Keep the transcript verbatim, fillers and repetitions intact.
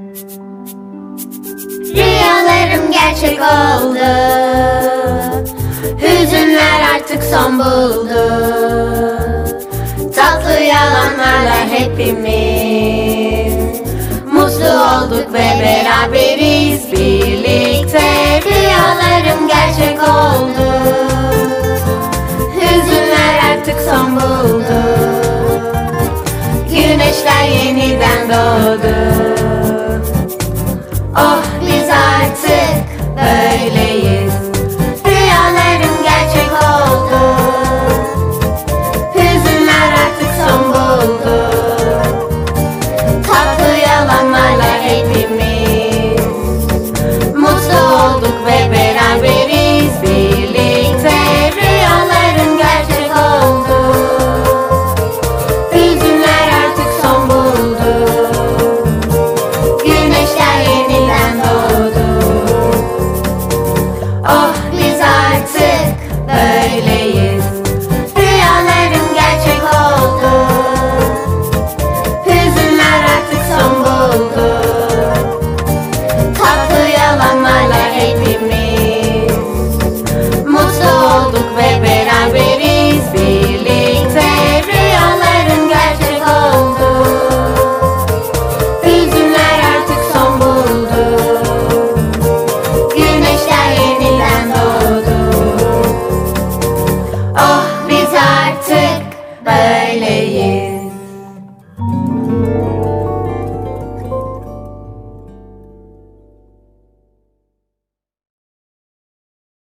Rüyalarım gerçek oldu, hüzünler artık son buldu. Tatlı yalanlarla hepimiz mutlu olduk ve beraberiz birlikte. Rüyalarım gerçek oldu, hüzünler artık son buldu. Güneşler yeniden doğdu.